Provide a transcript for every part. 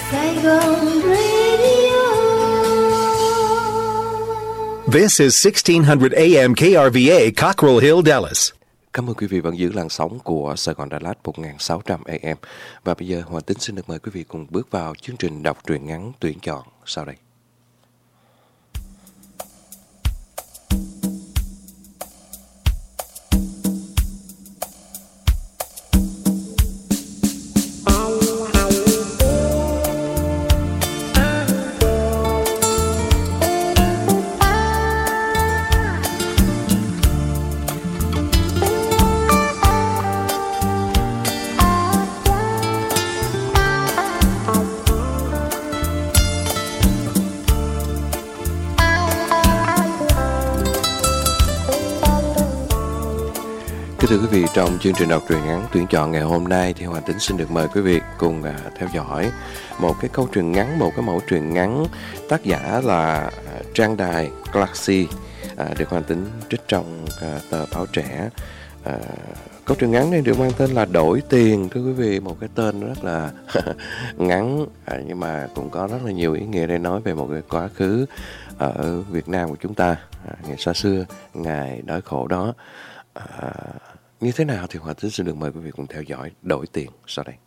Saigon Radio. This is 1600 AM KRVA, Cockrell Hill, Dallas. Cảm ơn quý vị vẫn giữ làn sóng của Sài Gòn Đà Lạt 1600 AM. Và bây giờ Hoàng Tính xin được mời quý vị cùng bước vào chương trình đọc truyện ngắn tuyển chọn sau đây. Thưa quý vị, trong chương trình đọc truyện ngắn tuyển chọn ngày hôm nay thì Hoàng Tính xin được mời quý vị cùng theo dõi một cái câu truyện ngắn, một cái mẫu truyện ngắn, tác giả là Trang Đài Galaxy, được Hoàng Tính trích trong tờ báo Trẻ. Câu truyện ngắn này được mang tên là Đổi Tiền, thưa quý vị, một cái tên rất là ngắn nhưng mà cũng có rất là nhiều ý nghĩa để nói về một cái quá khứ ở Việt Nam của chúng ta ngày xa xưa, ngày đói khổ đó. Như thế nào thì Hoàng Tính xin được mời quý vị cùng theo dõi Đổi Tiền sau đây.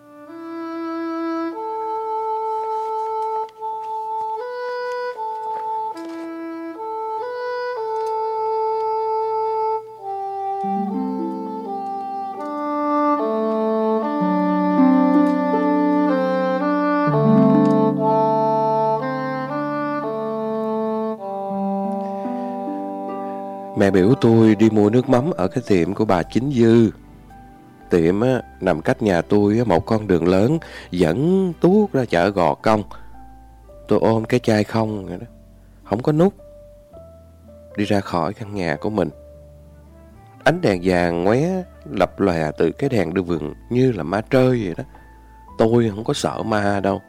Mẹ biểu tôi đi mua nước mắm ở cái tiệm của bà Chính Dư. Tiệm nằm cách nhà tôi một con đường lớn dẫn tuốt ra chợ Gò Công. Tôi ôm cái chai không vậy đó, không có nút, đi ra khỏi căn nhà của mình. Ánh đèn vàng ngoé lập lòe từ cái đèn đưa vườn như là ma trơi vậy đó. Tôi không có sợ ma đâu.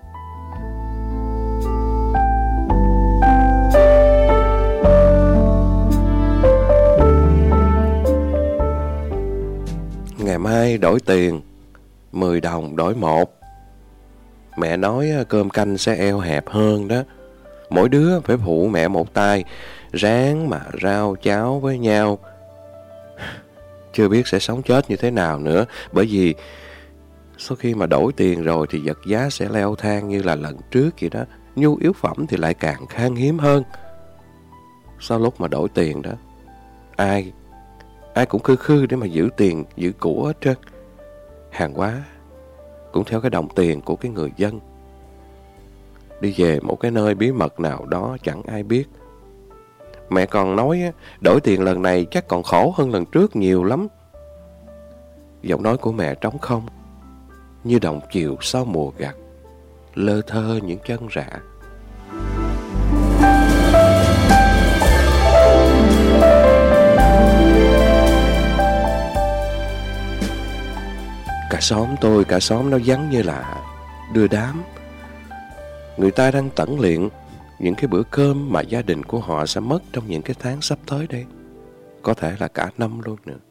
Ngày mai đổi tiền, 10 đồng đổi 1. Mẹ nói cơm canh sẽ eo hẹp hơn đó. Mỗi đứa phải phụ mẹ một tay, ráng mà rau cháo với nhau. Chưa biết sẽ sống chết như thế nào nữa, bởi vì sau khi mà đổi tiền rồi thì vật giá sẽ leo thang như là lần trước vậy đó. Nhu yếu phẩm thì lại càng khan hiếm hơn. Sau lúc mà đổi tiền đó, ai cũng khư để mà giữ tiền, giữ của hết trơn. Hàng hóa cũng theo cái đồng tiền của cái người dân. Đi về một cái nơi bí mật nào đó chẳng ai biết. Mẹ còn nói đổi tiền lần này chắc còn khổ hơn lần trước nhiều lắm. Giọng nói của mẹ trống không, như đồng chiều sau mùa gặt, lơ thơ những chân rạ. Cả xóm nó vắng như là đưa đám. Người ta đang tẩn luyện những cái bữa cơm mà gia đình của họ sẽ mất trong những cái tháng sắp tới đây. Có thể là cả năm luôn nữa.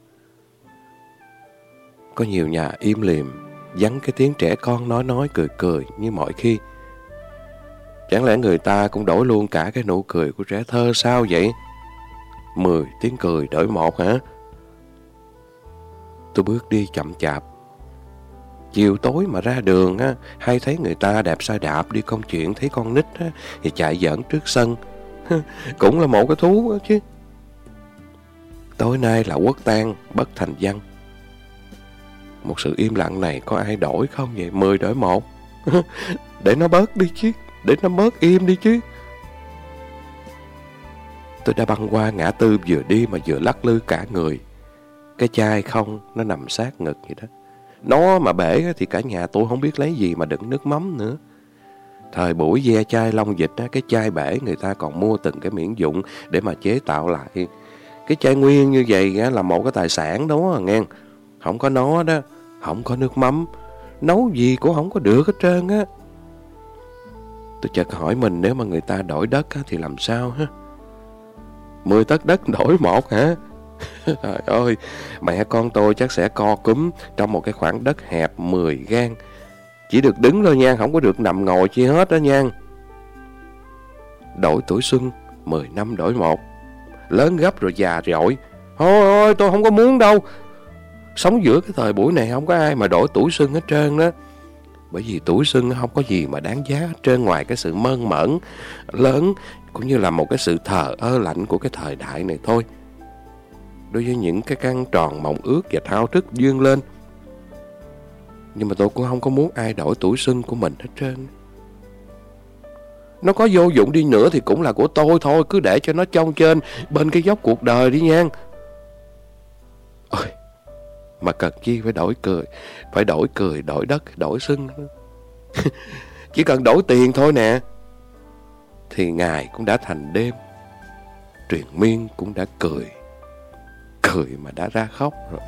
Có nhiều nhà im lìm, vắng cái tiếng trẻ con nói cười như mọi khi. Chẳng lẽ người ta cũng đổi luôn cả cái nụ cười của trẻ thơ sao vậy? 10 tiếng cười đổi 1 hả? Tôi bước đi chậm chạp. Chiều tối mà ra đường á, hay thấy người ta đạp xe đạp đi công chuyện, thấy con nít á, thì chạy giỡn trước sân. Cũng là một cái thú đó chứ. Tối nay là quốc tang, bất thành văn. Một sự im lặng này có ai đổi không vậy? 10 đổi 1. Để nó bớt đi chứ, để nó bớt im đi chứ. Tôi đã băng qua ngã tư vừa đi mà vừa lắc lư cả người. Cái chai không, nó nằm sát ngực vậy đó. Nó mà bể thì cả nhà tôi không biết lấy gì mà đựng nước mắm nữa. Thời buổi ve chai Long Dịch, cái chai bể người ta còn mua từng cái miễn dụng để mà chế tạo lại. Cái chai nguyên như vậy là một cái tài sản đó nghe. Không có nó đó, không có nước mắm, nấu gì cũng không có được hết trơn á. Tôi chợt hỏi mình, nếu mà người ta đổi đất thì làm sao ha? 10 tấc đất đổi 1 hả? Trời ơi, mẹ con tôi chắc sẽ co cúm trong một cái khoảng đất hẹp 10 gang. Chỉ được đứng thôi nha, không có được nằm ngồi chi hết đó nha. Đổi tuổi xuân 10 năm đổi một, lớn gấp rồi già rọi. Thôi tôi không có muốn đâu. Sống giữa cái thời buổi này không có ai mà đổi tuổi xuân hết trơn đó. Bởi vì tuổi xuân không có gì mà đáng giá hết trơn ngoài cái sự mơn mởn lớn, cũng như là một cái sự thờ ơ lạnh của cái thời đại này thôi. Đối với những cái căn tròn mộng ước và thao thức vươn lên. Nhưng mà tôi cũng không có muốn ai đổi tuổi xuân của mình hết trơn. Nó có vô dụng đi nữa thì cũng là của tôi thôi. Cứ để cho nó chông trên bên cái dốc cuộc đời đi nha. Ôi, mà cần chi phải đổi cười. Phải đổi cười, đổi đất, đổi xuân. Chỉ cần đổi tiền thôi nè, thì ngày cũng đã thành đêm. Triền miên cũng đã cười. Cười mà đã ra khóc rồi.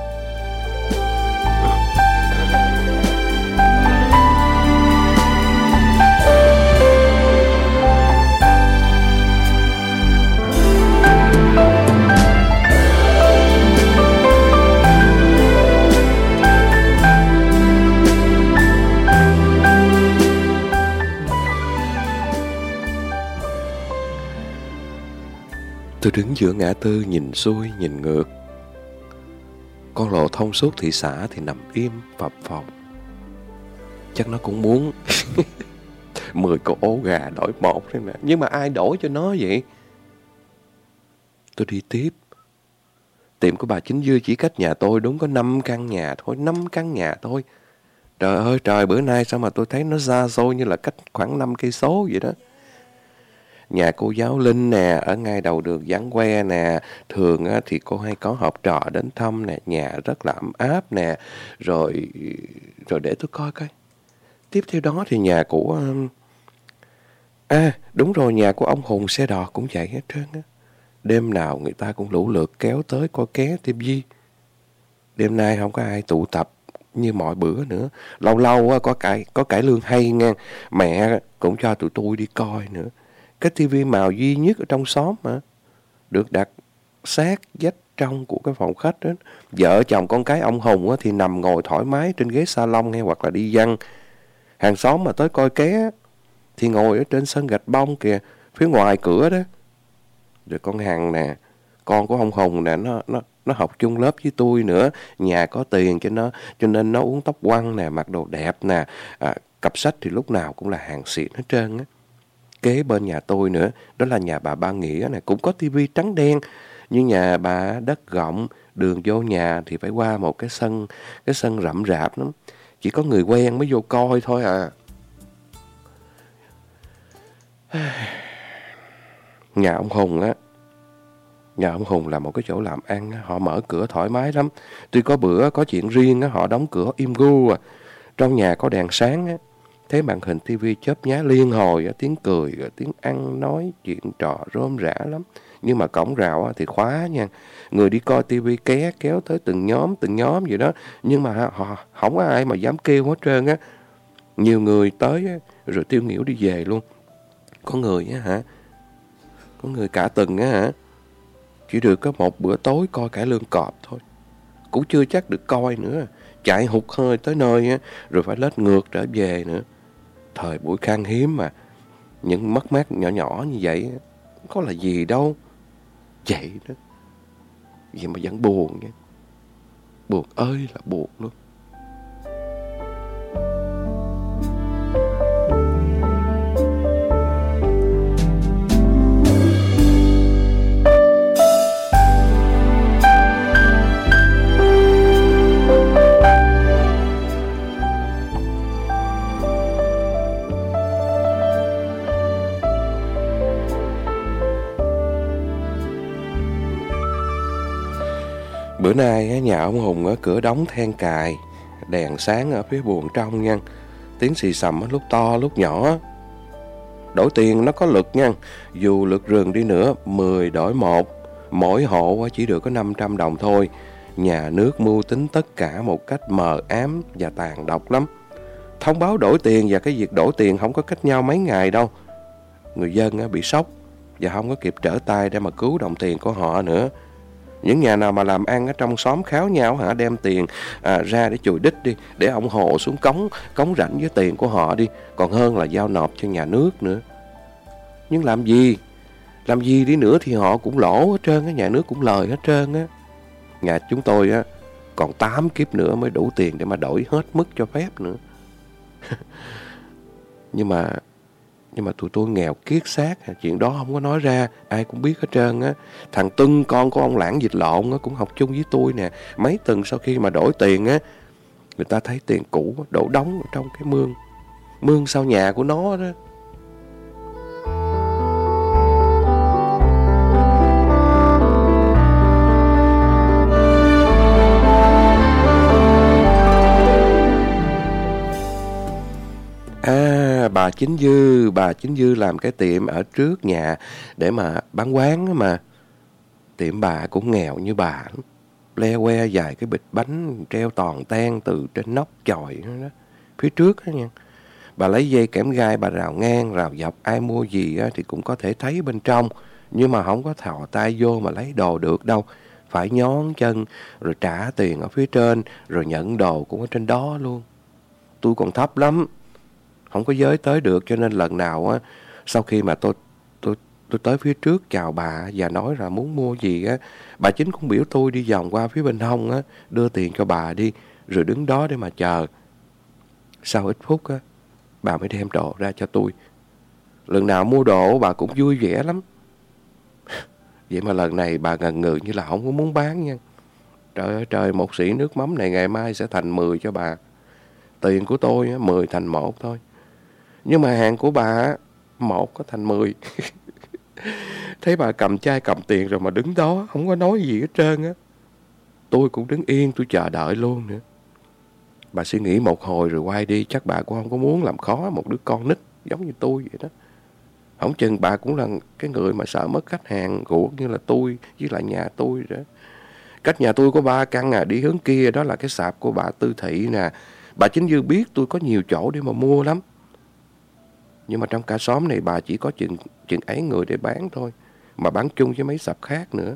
Tôi đứng giữa ngã tư nhìn xuôi nhìn ngược. Con lộ thông suốt thị xã thì nằm im phập phồng. Chắc nó cũng muốn 10 con ố gà đổi một thế nè. Nhưng mà ai đổi cho nó vậy? Tôi đi tiếp. Tiệm của bà Chính Dư chỉ cách nhà tôi đúng có 5 căn nhà thôi. 5 căn nhà thôi. Trời ơi trời, bữa nay sao mà tôi thấy nó xa xôi như là cách khoảng 5 cây số vậy đó. Nhà cô giáo Linh nè, ở ngay đầu đường Vắng Que nè. Thường á, thì cô hay có học trò đến thăm nè. Nhà rất là ấm áp nè. Rồi để tôi coi coi. Tiếp theo đó thì nhà của... đúng rồi, nhà của ông Hùng xe đò cũng vậy hết trơn á. Đêm nào người ta cũng lũ lượt kéo tới coi ké tivi. Đêm nay không có ai tụ tập như mọi bữa nữa. Lâu lâu có cải lương hay nha. Mẹ cũng cho tụi tôi đi coi nữa. Cái tivi màu duy nhất ở trong xóm mà. Được đặt sát vách trong của cái phòng khách đó. Vợ chồng con cái ông Hùng thì nằm ngồi thoải mái trên ghế salon hay hoặc là đi văng. Hàng xóm mà tới coi ké thì ngồi ở trên sân gạch bông kìa, phía ngoài cửa đó. Rồi con Hằng nè, con của ông Hùng nè, nó học chung lớp với tôi nữa. Nhà có tiền cho nên nó uống tóc quăn nè, mặc đồ đẹp nè. Cặp sách thì lúc nào cũng là hàng xịn hết trơn á. Kế bên nhà tôi nữa, đó là nhà bà Ba Nghĩa nè, cũng có tivi trắng đen. Nhưng nhà bà đất rộng, đường vô nhà thì phải qua một cái sân rậm rạp lắm. Chỉ có người quen mới vô coi thôi à. Nhà ông Hùng là một cái chỗ làm ăn, họ mở cửa thoải mái lắm. Tuy có bữa có chuyện riêng, họ đóng cửa im gu à. Trong nhà có đèn sáng, thấy màn hình tivi chớp nhá liên hồi, tiếng cười, tiếng ăn nói chuyện trò rôm rã lắm. Nhưng mà cổng rào thì khóa nha. Người đi coi tivi kéo tới từng nhóm vậy đó. Nhưng mà họ không có ai mà dám kêu hết trơn á. Nhiều người tới rồi tiêu nghỉu đi về luôn. Có người có người cả tuần chỉ được có một bữa tối coi cải lương cọp thôi. Cũng chưa chắc được coi nữa. Chạy hụt hơi tới nơi rồi phải lết ngược trở về nữa. Thời buổi khan hiếm mà. Những mất mát nhỏ như vậy có là gì đâu. Vậy đó. Vậy mà vẫn buồn nha. Buồn ơi là buồn luôn. Bữa nay nhà ông Hùng ở cửa đóng then cài, đèn sáng ở phía buồng trong nha. Tiếng xì xầm lúc to lúc nhỏ. Đổi tiền nó có lực nha. Dù lực rừng đi nữa 10 đổi 1. Mỗi hộ chỉ được có 500 đồng thôi. Nhà nước mưu tính tất cả một cách mờ ám và tàn độc lắm. Thông báo đổi tiền và cái việc đổi tiền không có cách nhau mấy ngày đâu. Người dân bị sốc và không có kịp trở tay để mà cứu đồng tiền của họ nữa. Những nhà nào mà làm ăn ở trong xóm kháo nhau hả, đem tiền ra để chùi đít đi, để ông Hồ xuống cống rãnh với tiền của họ đi, còn hơn là giao nộp cho nhà nước nữa. Nhưng làm gì đi nữa thì họ cũng lỗ hết trơn á, nhà nước cũng lời hết trơn á. Nhà chúng tôi á còn 8 kiếp nữa mới đủ tiền để mà đổi hết mức cho phép nữa. Nhưng mà tụi tôi nghèo kiết xác, chuyện đó không có nói ra, ai cũng biết hết trơn á. Thằng Tuân, con của ông Lãng Dịch Lộn á, cũng học chung với tôi nè. Mấy tuần sau khi mà đổi tiền á, người ta thấy tiền cũ đổ đóng ở trong cái mương sau nhà của nó đó. Bà Chính Dư làm cái tiệm ở trước nhà để mà bán quán mà. Tiệm bà cũng nghèo như bà, le que dài cái bịch bánh treo toàn ten từ trên nóc chòi đó, phía trước đó nha. Bà lấy dây kẽm gai bà rào ngang rào dọc, ai mua gì thì cũng có thể thấy bên trong, nhưng mà không có thò tay vô mà lấy đồ được đâu. Phải nhón chân rồi trả tiền ở phía trên, rồi nhận đồ cũng ở trên đó luôn. Tôi còn thấp lắm, không có giới tới được, cho nên lần nào á, sau khi mà tôi tới phía trước chào bà và nói là muốn mua gì á, bà Chính cũng biểu tôi đi vòng qua phía bên hông á, đưa tiền cho bà đi, rồi đứng đó để mà chờ. Sau ít phút á, bà mới đem đồ ra cho tôi. Lần nào mua đồ bà cũng vui vẻ lắm. Vậy mà lần này bà ngần ngừ như là không có muốn bán nha. Trời ơi trời, một xỉ nước mắm này ngày mai sẽ thành 10 cho bà. Tiền của tôi á, 10 thành 1 thôi. Nhưng mà hàng của bà 1 có thành 10. Thấy bà cầm chai cầm tiền rồi mà đứng đó không có nói gì hết trơn á. Tôi cũng đứng yên, tôi chờ đợi luôn nữa. Bà suy nghĩ một hồi rồi quay đi. Chắc bà cũng không có muốn làm khó một đứa con nít giống như tôi vậy đó. Không chừng bà cũng là cái người mà sợ mất khách hàng ruột như là tôi với lại nhà tôi đó. Cách nhà tôi có 3 căn đi hướng kia đó là cái sạp của bà Tư Thị nè. Bà Chính Dư biết tôi có nhiều chỗ để mà mua lắm. Nhưng mà trong cả xóm này bà chỉ có chừng ấy người để bán thôi, mà bán chung với mấy sạp khác nữa.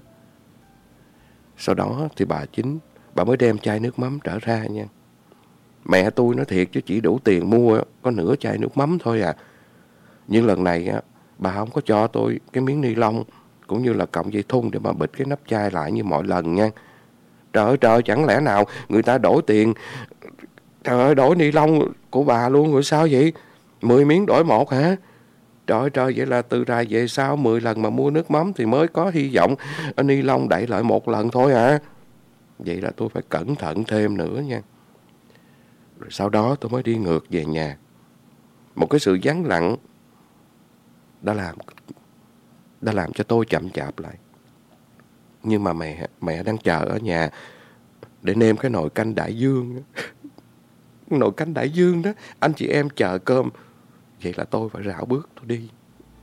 Sau đó thì bà mới đem chai nước mắm trở ra nha. Mẹ tôi nói thiệt chứ chỉ đủ tiền mua có nửa chai nước mắm thôi à. Nhưng lần này á, bà không có cho tôi cái miếng ni lông cũng như là cọng dây thun để mà bịt cái nắp chai lại như mọi lần nha. Trời ơi trời, chẳng lẽ nào người ta đổi tiền, trời ơi, đổi ni lông của bà luôn rồi sao vậy? 10 miếng đổi 1 hả? Trời ơi trời, vậy là từ rày về sau 10 lần mà mua nước mắm thì mới có hy vọng ni lông đậy lại 1 lần thôi hả? Vậy là tôi phải cẩn thận thêm nữa nha. Rồi sau đó tôi mới đi ngược về nhà. Một cái sự vắng lặng đã làm cho tôi chậm chạp lại. Nhưng mà mẹ đang chờ ở nhà để nêm cái nồi canh đại dương. Nồi canh đại dương đó, anh chị em chờ cơm. Vậy là tôi phải rảo bước tôi đi.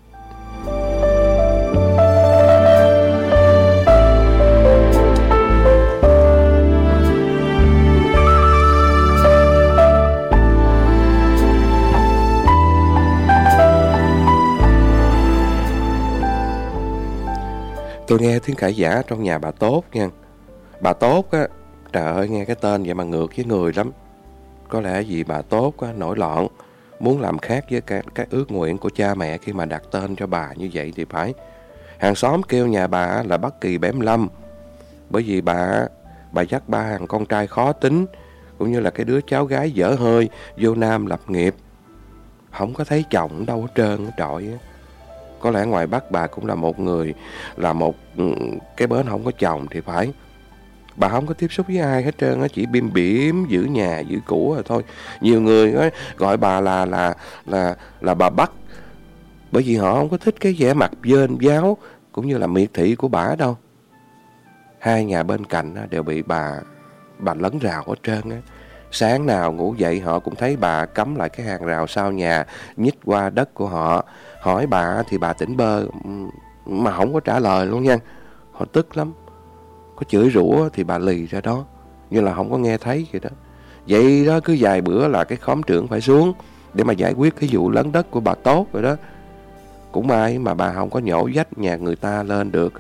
Tôi nghe tiếng cãi vã trong nhà bà Tốt nha. Bà Tốt á, trời ơi nghe cái tên vậy mà ngược với người lắm. Có lẽ vì bà Tốt á, nổi loạn, muốn làm khác với cái ước nguyện của cha mẹ khi mà đặt tên cho bà như vậy thì phải. Hàng xóm kêu nhà bà là Bất Kỳ Bẻm Lâm. Bởi vì bà dắt 3 thằng con trai khó tính, cũng như là cái đứa cháu gái dở hơi, vô Nam lập nghiệp. Không có thấy chồng đâu hết trơn á trọi á. Có lẽ ngoài Bắc bà cũng là một người, là một cái bến không có chồng thì phải. Bà không có tiếp xúc với ai hết trơn á, chỉ bim bỉm giữ nhà giữ của rồi thôi. Nhiều người gọi bà là bà Bắc, bởi vì họ không có thích cái vẻ mặt vênh váo cũng như là miệt thị của bà đâu. 2 nhà bên cạnh đều bị bà lấn rào hết trơn á. Sáng nào ngủ dậy họ cũng thấy bà cắm lại cái hàng rào sau nhà, nhích qua đất của họ. Hỏi bà thì bà tỉnh bơ mà không có trả lời luôn nha. Họ tức lắm. Có chửi rủa thì bà lì ra đó, như là không có nghe thấy vậy đó. Vậy đó, cứ vài bữa là cái khóm trưởng phải xuống để mà giải quyết cái vụ lấn đất của bà Tốt rồi đó. Cũng may mà bà không có nhổ vách nhà người ta lên được á.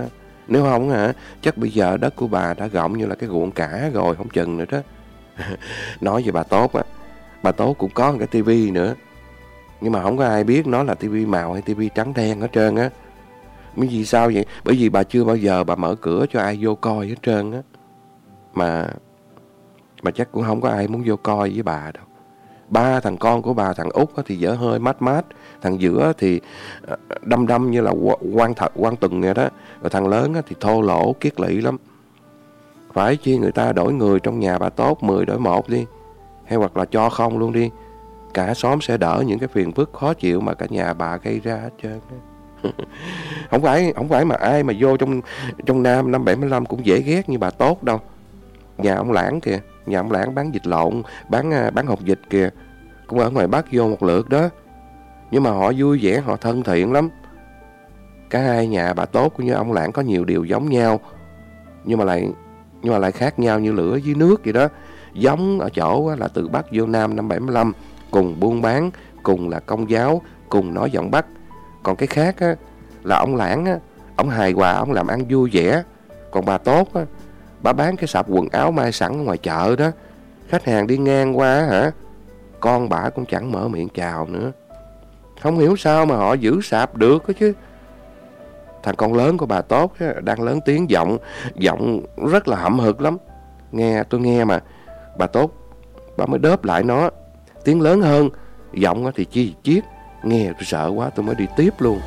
Nếu không hả, chắc bây giờ đất của bà đã rộng như là cái ruộng cả rồi, không chừng nữa đó. Nói về bà Tốt á, bà Tốt cũng có một cái tivi nữa. Nhưng mà không có ai biết nó là tivi màu hay tivi trắng đen hết trơn á. Bởi vì sao vậy? Bởi vì bà chưa bao giờ bà mở cửa cho ai vô coi hết trơn á. Mà chắc cũng không có ai muốn vô coi với bà đâu. Ba thằng con của bà, thằng út thì dở hơi mát mát, thằng giữa thì đâm đâm như là quan tuần vậy đó. Rồi thằng lớn thì thô lỗ kiết lỵ lắm. Phải chi người ta đổi người trong nhà bà Tốt 10 đổi 1 đi, hay hoặc là cho không luôn đi. Cả xóm sẽ đỡ những cái phiền phức khó chịu mà cả nhà bà gây ra hết trơn. Không phải mà ai mà vô trong Nam năm 75 cũng dễ ghét như bà Tốt đâu. Nhà ông Lãng kìa, nhà ông Lãng bán vịt lộn, bán hột vịt kìa, cũng ở ngoài Bắc vô một lượt đó. Nhưng mà họ vui vẻ, họ thân thiện lắm. Cả hai nhà bà Tốt cũng như ông Lãng có nhiều điều giống nhau, nhưng mà lại khác nhau như lửa với nước vậy đó. Giống ở chỗ là từ Bắc vô Nam năm 75, cùng buôn bán, cùng là công giáo, cùng nói giọng Bắc. Còn cái khác á, là ông Lãng á, ông hài hòa, ông làm ăn vui vẻ. Còn bà Tốt á, bà bán cái sạp quần áo may sẵn ở ngoài chợ đó. Khách hàng đi ngang qua hả, con bà cũng chẳng mở miệng chào nữa. Không hiểu sao mà họ giữ sạp được đó chứ. Thằng con lớn của bà Tốt á, đang lớn tiếng giọng rất là hậm hực lắm. Tôi nghe mà bà Tốt bà mới đớp lại nó, tiếng lớn hơn, giọng thì chi chiết. Nghe tôi sợ quá, tôi mới đi tiếp luôn.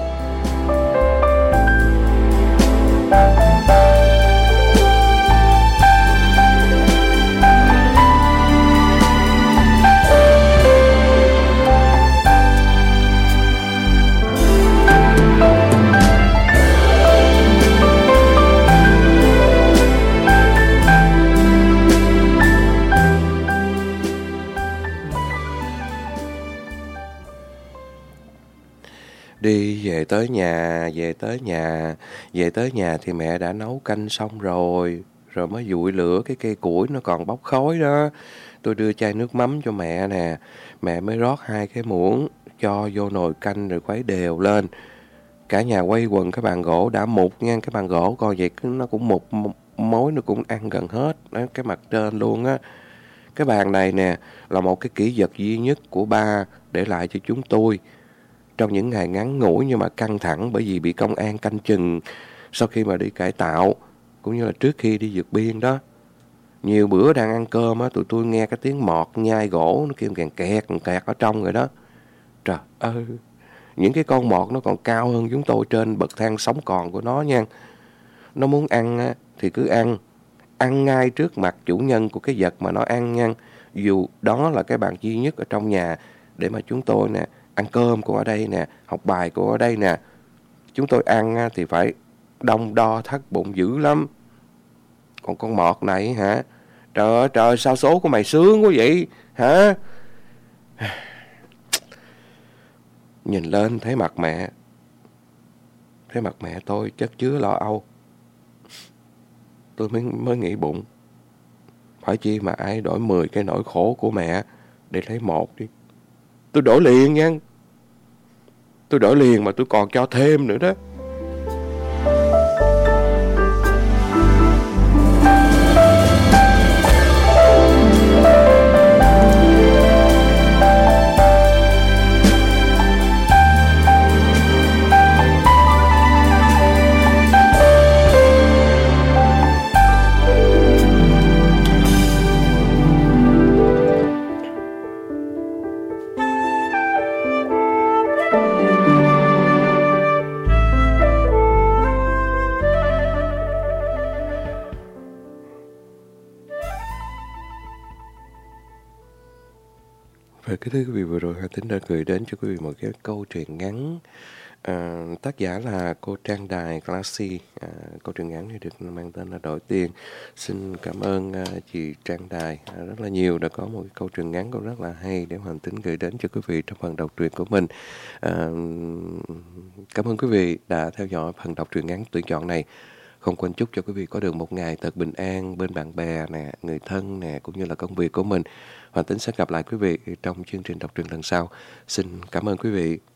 Đi về tới nhà thì mẹ đã nấu canh xong rồi mới dụi lửa cái cây củi nó còn bốc khói đó. Tôi đưa chai nước mắm cho mẹ nè, mẹ mới rót 2 cái muỗng cho vô nồi canh rồi khuấy đều lên. Cả nhà quay quần cái bàn gỗ đã mục nha, cái bàn gỗ coi vậy nó cũng mục, mối nó cũng ăn gần hết cái mặt trên luôn á. Cái bàn này nè là một cái kỷ vật duy nhất của ba để lại cho chúng tôi trong những ngày ngắn ngủi nhưng mà căng thẳng, bởi vì bị công an canh chừng sau khi mà đi cải tạo, cũng như là trước khi đi vượt biên đó. Nhiều bữa đang ăn cơm á, tụi tôi nghe cái tiếng mọt nhai gỗ nó kêu kèn kẹt ở trong rồi đó. Trời ơi, những cái con mọt nó còn cao hơn chúng tôi trên bậc thang sống còn của nó nha. Nó muốn ăn á, thì cứ ăn ngay trước mặt chủ nhân của cái vật mà nó ăn nha. Dù đó là cái bàn duy nhất ở trong nhà để mà chúng tôi nè ăn cơm của ở đây nè, học bài của ở đây nè. Chúng tôi ăn thì phải đong đo thắt bụng dữ lắm. Còn con mọt này hả, trời ơi trời, sao số của mày sướng quá vậy hả? Nhìn lên thấy mặt mẹ tôi chất chứa lo âu. Tôi mới nghĩ bụng, phải chi mà ai đổi 10 cái nỗi khổ của mẹ để lấy 1 đi. Tôi đổi liền nha. Tôi đổi liền mà tôi còn cho thêm nữa đó. Và cái thưa quý vị, vừa rồi Hà Tĩnh đã gửi đến cho quý vị một cái câu chuyện ngắn. Tác giả là cô Trang Đài Classy. Câu chuyện ngắn này được mang tên là Đổi Tiền. Xin cảm ơn chị Trang Đài rất là nhiều, đã có một cái câu chuyện ngắn cũng rất là hay để Hoàng Tĩnh gửi đến cho quý vị trong phần đọc truyện của mình. Cảm ơn quý vị đã theo dõi phần đọc truyện ngắn tuyển chọn này. Không quên chúc cho quý vị có được một ngày thật bình an bên bạn bè nè, người thân nè, cũng như là công việc của mình. Hoàng Tĩnh sẽ gặp lại quý vị trong chương trình đọc truyện lần sau. Xin cảm ơn quý vị.